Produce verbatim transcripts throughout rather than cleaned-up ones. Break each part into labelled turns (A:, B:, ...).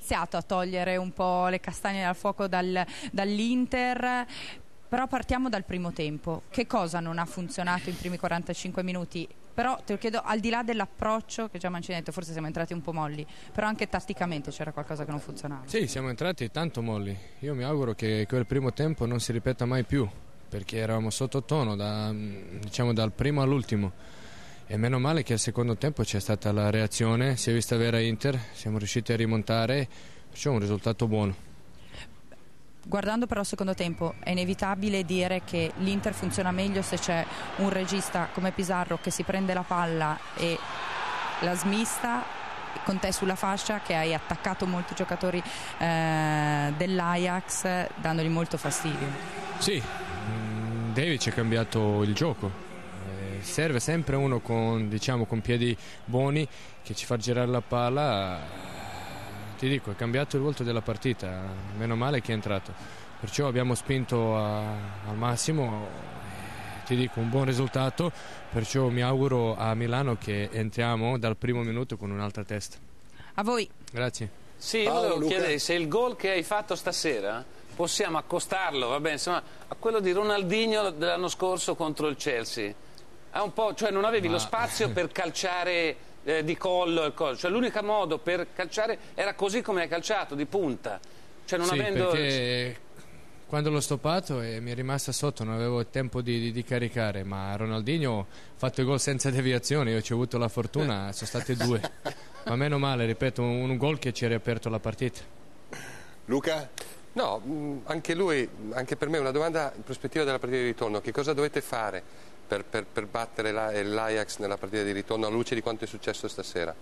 A: iniziato a togliere un po' le castagne dal fuoco dal, dall'Inter, però partiamo dal primo tempo. Che cosa non ha funzionato in primi quarantacinque minuti? Però te lo chiedo, al di là dell'approccio, che già Mancini ha detto forse siamo entrati un po' molli, però anche tatticamente c'era qualcosa che non funzionava.
B: Sì, siamo entrati tanto molli. Io mi auguro che quel primo tempo non si ripeta mai più, perché eravamo sottotono da, diciamo, dal primo all'ultimo. E meno male che al secondo tempo c'è stata la reazione, si è vista vera Inter, siamo riusciti a rimontare, perciò un risultato buono.
A: Guardando però il secondo tempo è inevitabile dire che l'Inter funziona meglio se c'è un regista come Pizarro che si prende la palla e la smista, con te sulla fascia, che hai attaccato molti giocatori eh, dell'Ajax dandogli molto fastidio.
B: Sì, David ci ha cambiato il gioco, eh, serve sempre uno con, diciamo, con piedi buoni che ci fa girare la palla. Ti dico, è cambiato il volto della partita, meno male che è entrato, perciò abbiamo spinto a, al massimo, eh, ti dico un buon risultato, perciò mi auguro a Milano che entriamo dal primo minuto con un'altra testa.
A: A voi.
B: Grazie.
C: Sì, io volevo chiedere se il gol che hai fatto stasera possiamo accostarlo, vabbè, insomma, a quello di Ronaldinho dell'anno scorso contro il Chelsea. È un po', cioè non avevi Ma... lo spazio per calciare Eh, di collo e cose, cioè l'unico modo per calciare era così come hai calciato, di punta, cioè non
B: sì,
C: avendo...
B: perché quando l'ho stoppato e mi è rimasta sotto non avevo tempo di, di, di caricare, ma Ronaldinho ha fatto il gol senza deviazione, io ci ho avuto la fortuna, sono state due, ma meno male, ripeto, un, un gol che ci ha riaperto la partita.
D: Luca?
E: No, anche lui, anche per me una domanda in prospettiva della partita di ritorno, che cosa dovete fare per, per, per battere l'Ajax nella partita di ritorno alla luce di quanto è successo stasera?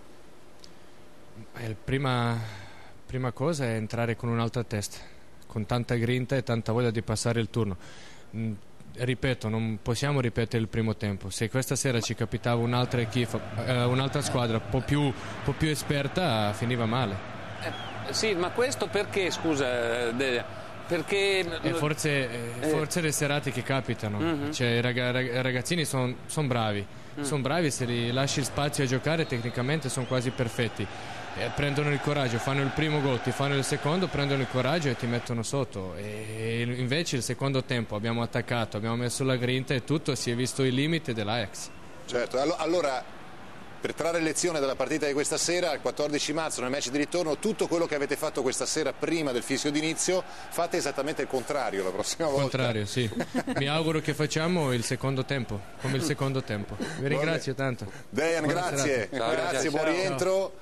B: Eh, prima, prima cosa è entrare con un'altra testa, con tanta grinta e tanta voglia di passare il turno. Mm, ripeto, non possiamo ripetere il primo tempo, se questa sera ci capitava un'altra equipe, eh, un'altra squadra un po' più, un po' più esperta, finiva male.
C: Eh, sì, ma questo perché, scusa, perché...
B: E forse, eh, forse le serate che capitano, mm-hmm. cioè, i ragazzini sono son bravi, mm. sono bravi, se li lasci spazio a giocare tecnicamente sono quasi perfetti, eh, prendono il coraggio, fanno il primo gol, ti fanno il secondo, prendono il coraggio e ti mettono sotto, e invece il secondo tempo abbiamo attaccato, abbiamo messo la grinta e tutto, si è visto il limite dell'Ajax.
D: Certo, allora... Per trarre lezione dalla partita di questa sera, il quattordici marzo nel match di ritorno, tutto quello che avete fatto questa sera prima del fischio d'inizio, fate esattamente il contrario la prossima volta.
B: Il contrario, sì. Mi auguro che facciamo il secondo tempo, come il secondo tempo. Vi ringrazio tanto.
D: Dejan, grazie.
E: Ciao,
D: grazie, buon rientro.